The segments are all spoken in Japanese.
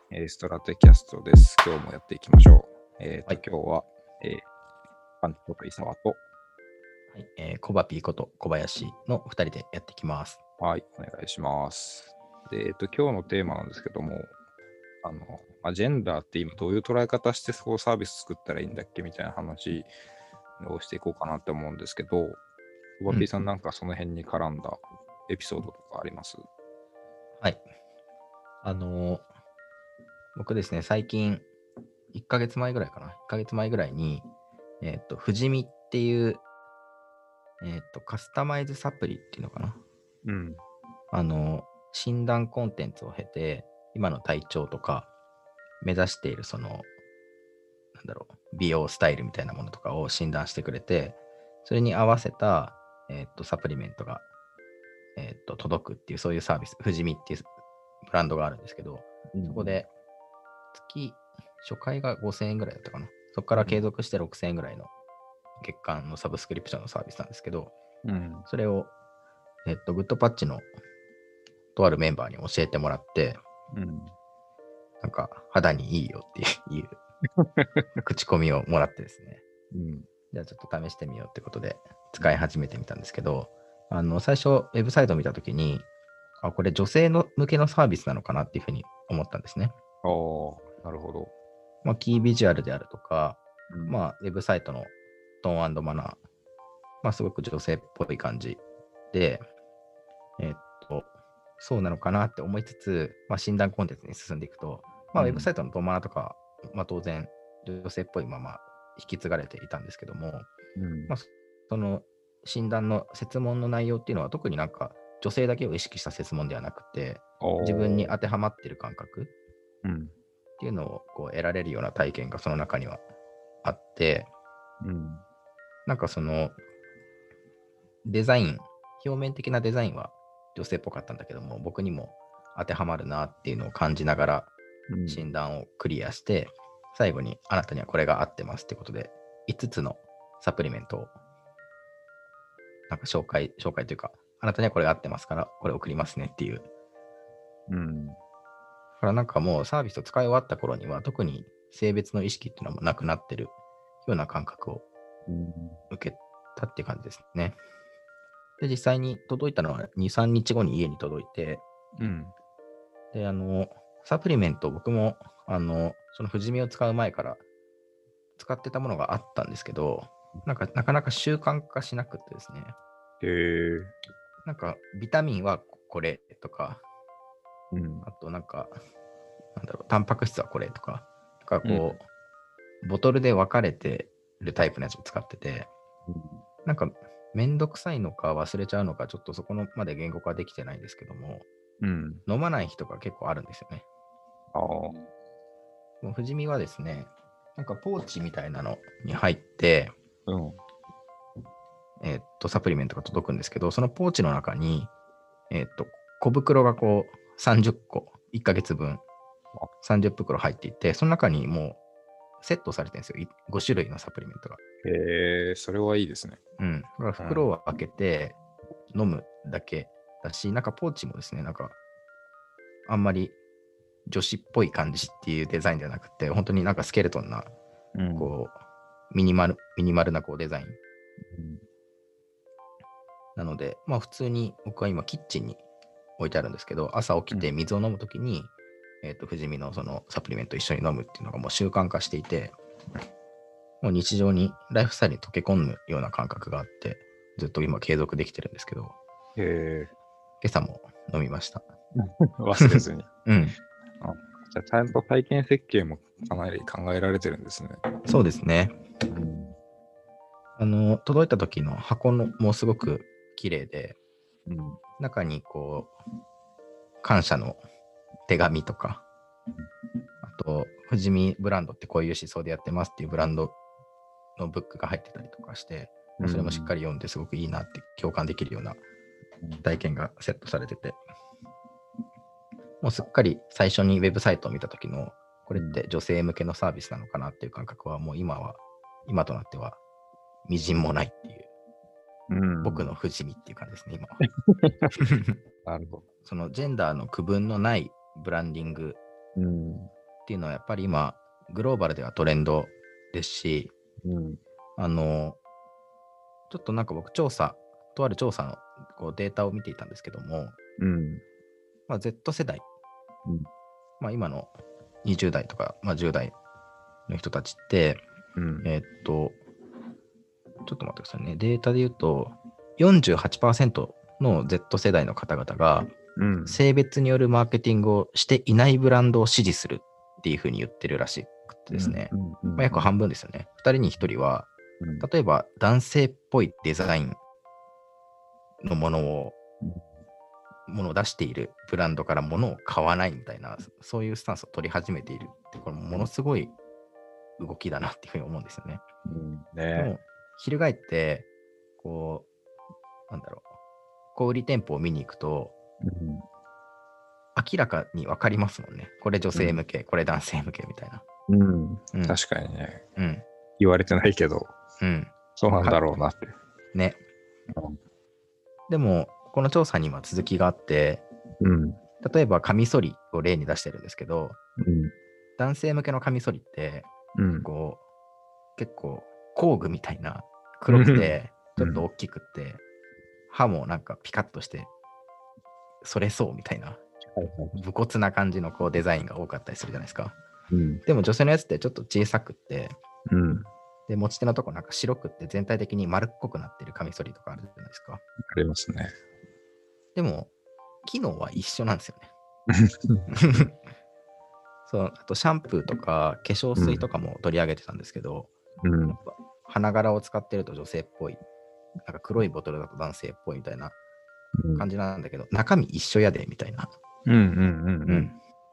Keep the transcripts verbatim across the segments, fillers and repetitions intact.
えーストラテキャストです。今日もやっていきましょう。えーと、 はい今日は、えー、パンチこと伊沢と、 はい、えー、コバピーこと小林のふたりでやっていきます。 はい、お願いします。で、えっと、今日のテーマなんですけども、あの、まあ、ジェンダーって今どういう捉え方してそうサービス作ったらいいんだっけみたいな話をしていこうかなって思うんですけど、コバピーさんなんかその辺に絡んだエピソードとかあります？ はい。あのー僕ですね、最近、いっかげつまえぐらいかな。いっかげつまえぐらいに、えっ、と、富士見っていう、えっ、と、カスタマイズサプリっていうのかな。 うん。 あのー診断コンテンツを経て、今の体調とか、目指しているその、なんだろう、美容スタイルみたいなものとかを診断してくれて、それに合わせた、えっ、と、サプリメントが、えっ、と、届くっていう、そういうサービス、富士見っていうブランドがあるんですけど、そこで月、初回がごせんえんぐらいだったかな。そこから継続してろくせんえんぐらいの月間のサブスクリプションのサービスなんですけど、 うん。 それを、えっと、グッドパッチのとあるメンバーに教えてもらって、 うん。 なんか肌にいいよっていう口コミをもらってですね、 うん。 じゃあちょっと試してみようってことで使い始めてみたんですけど、あの最初ウェブサイトを見たときに、あ、これ女性の向けのサービスなのかなっていうふうに思ったんですね。 ああ、なるほど。 まあ、キービジュアルであるとか、 うんまあ、ウェブサイトのトーンマナー、まあ、すごく女性っぽい感じで、えーっと、そうなのかなって思いつつ、まあ、診断コンテンツに進んでいくと、まあ、 うんウェブサイトのトーンマナーとか、まあ、当然、女性っぽいまま引き継がれていたんですけども、 うんまあ、その診断の設問の内容っていうのは、特になんか女性だけを意識した設問ではなくて、自分に当てはまっている感覚っうんていうのをこう得られるような体験がその中にはあって、 うんなんかそのデザイン、表面的なデザインは女性っぽかったんだけども、僕にも当てはまるなっていうのを感じながらうん診断をクリアして、最後にあなたにはこれが合ってますってことで、いつつのサプリメントをなんか紹介、紹介というか、あなたにはこれが合ってますから、これ送りますねっていう。だうんからなんかもうサービスを使い終わった頃には、特に性別の意識っていうのもなくなってるような感覚をうん受けたっていう感じですね。で、実際に届いたのはに、さんにちごに家に届いて、 うんで、あの、サプリメント、僕も、あの、その富士見を使う前から使ってたものがあったんですけど、なんか、なかなか習慣化しなくてですね、 へえ。 なんか、ビタミンはこれとか、 うんあとなんか、なんだろう、タンパク質はこれとか、なんかうんこう、ボトルで分かれてるタイプのやつを使ってて、なんか、めんどくさいのか忘れちゃうのか、ちょっとそこのまで言語化できてないんですけども、 うん飲まない人が結構あるんですよね。 ああ。 もう富士見はですね、なんかポーチみたいなのに入って、 うんえーっと、サプリメントが届くんですけど、そのポーチの中に、えーっと、小袋がこう、さんじゅっこ、いっかげつぶん、さんじゅっぷくろ入っていて、その中にもう、セットされてるんですよ。いごしゅるいのサプリメントが。 へえ、それはいいですね。 うん。だから袋を開けて飲むだけだし、なんかポーチもですね、なんか、あんまり女子っぽい感じっていうデザインではなくて、本当になんかスケルトンな、 うんこう、ミニマル、ミニマルなこうデザイン。 うんなので、まあ普通に僕は今キッチンに置いてあるんですけど、朝起きて水を飲むときに、えっ、と、富士見のそのサプリメント一緒に飲むっていうのがもう習慣化していて、もう日常に、ライフスタイルに溶け込むような感覚があって、ずっと今継続できてるんですけど、 へえ、 今朝も飲みました。 忘れずに。 うん。 あじゃあ、ちゃんと体験設計もかなり考えられてるんですね。 そうですね。 うんあの、届いた時の箱のもすごく綺麗で、 うん中にこう、感謝の手紙とか、あと、富士見ブランドってこういう思想でやってますっていうブランドのブックが入ってたりとかして、 うんそれもしっかり読んですごくいいなって共感できるような体験がセットされてて、もうすっかり最初にウェブサイトを見た時の、これって女性向けのサービスなのかなっていう感覚はもう今は、今となっては、みじんもないっていう、 うん僕の富士見っていう感じですね、今は。 なるほど。 そのジェンダーの区分のないブランディングうんっていうのはやっぱり今、グローバルではトレンドですし、 うん。 あの、ちょっとなんか僕、調査、とある調査のこうデータを見ていたんですけども、 うん。 まあ、Z 世代、 うん。 まあ、今のにじゅう代とか、まあ、じゅう代の人たちって、 うん。 えーっと、ちょっと待ってくださいね。データで言うと、よんじゅうはちパーセントの Z 世代の方々が、 うん。 性別によるマーケティングをしていないブランドを支持するっていうふうに言ってるらしくてですね、 うん。うん。 まあ、約半分ですよね。ふたりにひとりは、 うん例えば男性っぽいデザインのものを、ものを出しているブランドからものを買わないみたいな、そういうスタンスを取り始めているって、これものすごい動きだなっていうふうに思うんですよね。 うんでね。 も、翻って、こう、なんだろう、小売店舗を見に行くと、 うん。 明らかに分かりますもんね。これ女性向け、これ男性向けみたいな。 うん。 うん確かにね。 うん。 言われてないけど、 うん。 そうなんだろうなって。 ね。 うんでも、この調査には続きがあって、 うん。 例えばカミソリを例に出してるんですけど、 うん。 男性向けのカミソリって、 うん。 こう、結構工具みたいな黒くて、ちょっと大きくって、刃もなんかピカッとして、それそうみたいな、 はいはい。 武骨な感じのこうデザインが多かったりするじゃないですか。 うん。 でも女性のやつってちょっと小さくって、 うん。 で、持ち手のとこなんか白くって全体的に丸っこくなってるカミソリとかあるじゃないですか。 ありますね。 でも、機能は一緒なんですよね。そう、あとシャンプーとか化粧水とかも取り上げてたんですけど、 うん。 やっぱ花柄を使ってると女性っぽい、なんか黒いボトルだと男性っぽいみたいなうん。 感じなんだけど、中身一緒やでみたいな。 うん。うん。うん。 うん。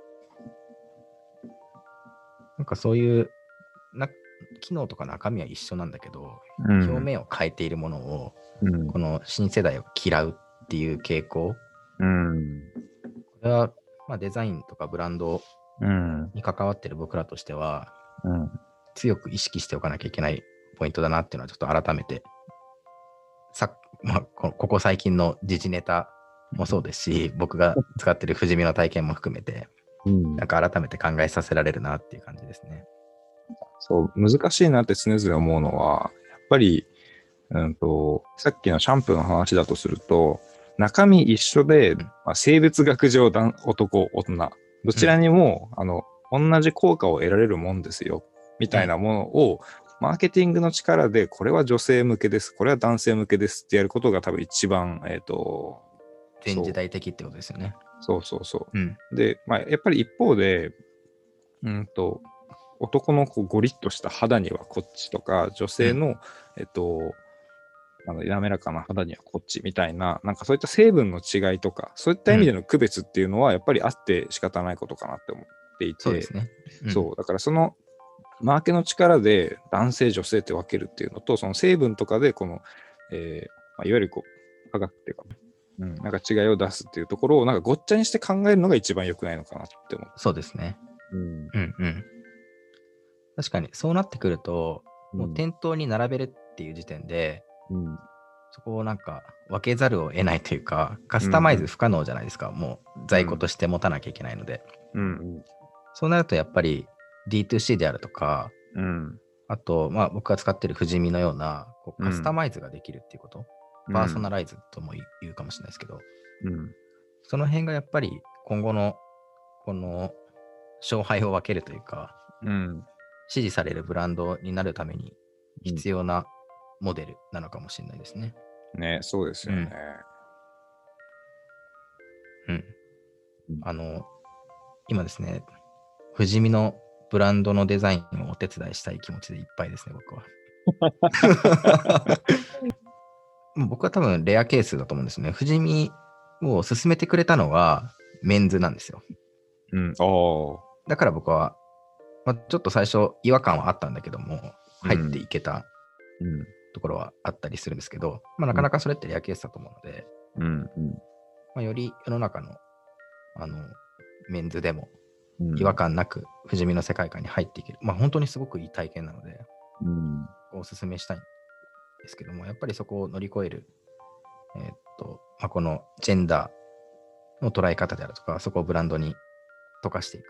なんかそういうな機能とか中身は一緒なんだけど、 うん。 表面を変えているものを、 うん。 この新世代を嫌うっていう傾向、 うん。 これは、まあ、デザインとかブランドうん。 に関わってる僕らとしては、 うん。 強く意識しておかなきゃいけないポイントだなっていうのはちょっと改めて、さまあ、こここ最近の時事ネタもそうですし、僕が使ってる富士見の体験も含めて、 うんなんか改めて考えさせられるなっていう感じですね。 そう、難しいなって常々思うのは、やっぱり、うんと、さっきのシャンプーの話だとすると、中身一緒で、 うんまあ、性別学上男、男、大人、どちらにも、あの、同じ効果を得られるもんですよ、みたいなものを、マーケティングの力で、これは女性向けです、これは男性向けですってやることが多分一番、えっと、 全時代的ってことですよね。 そうそうそう。 うん。 で、まあ、やっぱり一方で、うんと、男のこうゴリッとした肌にはこっちとか、女性の、えっと、あの滑らかな肌にはこっちみたいな、なんかそういった成分の違いとか、そういった意味での区別っていうのは、やっぱりあって仕方ないことかなって思っていて、 そうですね。うんそう、だからその、マーケの力で男性、女性って分けるっていうのと、その成分とかで、この、えーまあ、いわゆるこう、科学っていうか、うん、なんか違いを出すっていうところを、なんかごっちゃにして考えるのが一番良くないのかなって思う。 そうですね。 うんうんうん。確かに、そうなってくると、もう店頭に並べるっていう時点で、 うんそこをなんか分けざるを得ないというか、カスタマイズ不可能じゃないですか。もう在庫として持たなきゃいけないので。 うんそうなるとやっぱり ディーツーシー であるとか、 うんあと、まあ僕が使ってる富士見のようなこうカスタマイズができるっていうこと、 うんパーソナライズとも言うかもしれないですけど、 うんその辺がやっぱり今後のこの勝敗を分けるというか、 うん支持されるブランドになるために必要なモデルなのかもしれないですね。 ね、そうですよね。 うん。 うんあの、今ですね、富士見のブランドのデザインをお手伝いしたい気持ちでいっぱいですね、僕は。もう僕は多分レアケースだと思うんですね。富士見を勧めてくれたのはメンズなんですよ。 うん、ああ。 だから僕は、まあ、ちょっと最初違和感はあったんだけども、入っていけたうんところはあったりするんですけど、まあ、なかなかそれってレアケースだと思うので、 うんうんまあ、より世の中のあのメンズでもうん違和感なく富士見の世界観に入っていける。まあ本当にすごくいい体験なので、 うんおすすめしたいんですけども、やっぱりそこを乗り越える、えーっと、まあ、このジェンダーの捉え方であるとか、そこをブランドに溶かしていく。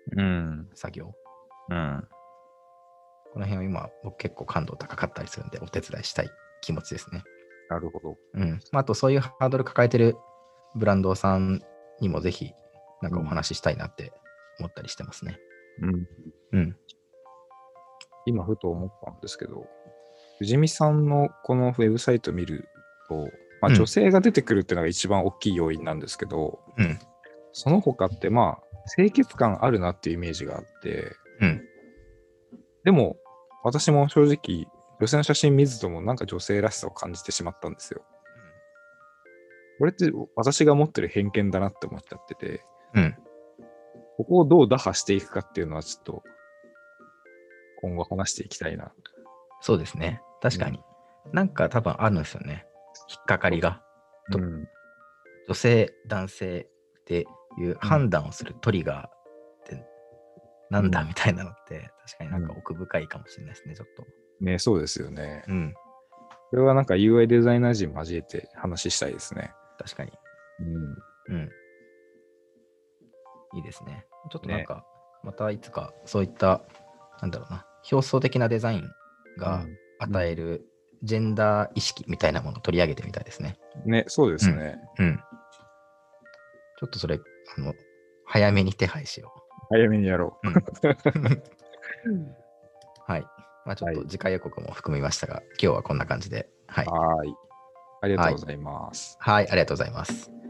うん。 作業。 うん。 この辺は今、僕結構感度高かったりするんで、お手伝いしたい気持ちですね。 なるほど。 うん。まあ、あと、そういうハードル抱えてるブランドさんにもぜひ、なんかお話ししたいなって思ったりしてますね。 うん。 うん。 今、ふと思ったんですけど、藤見さんのこのウェブサイト見ると、まあ、 うん女性が出てくるっていうのが一番大きい要因なんですけど、 うん。 その他ってまあ、清潔感あるなっていうイメージがあって、 うん。 でも、私も正直、女性の写真見ずともなんか女性らしさを感じてしまったんですよ。これって私が持ってる偏見だなって思っちゃってて、 うん。 ここをどう打破していくかっていうのはちょっと今後話していきたいな。 そうですね。確かに。なんか多分あるんですよね。引っかかりが。とうん。 女性、男性っていう判断をするトリガーってなんだうんみたいなのって確かになんか奥深いかもしれないですね、ちょっと。 ね、そうですよね。 うん。 これはなんか ユーアイ デザイナー陣交えて話したいですね。 確かに。 うん。 うん。いいですね。ちょっとなんか、またいつかそういった、なんだろうな、表層的なデザインが与えるジェンダー意識みたいなものを取り上げてみたいですね。 ね、そうですね。 うん。うんちょっとそれ、あの、早めに手配しよ早めにやろう。うん。はい。まあちょっとはい次回予告も含みましたが、今日はこんな感じで。はい。 う。はーい。ありがとうはい。 ございます。 はい、ありがとうございます。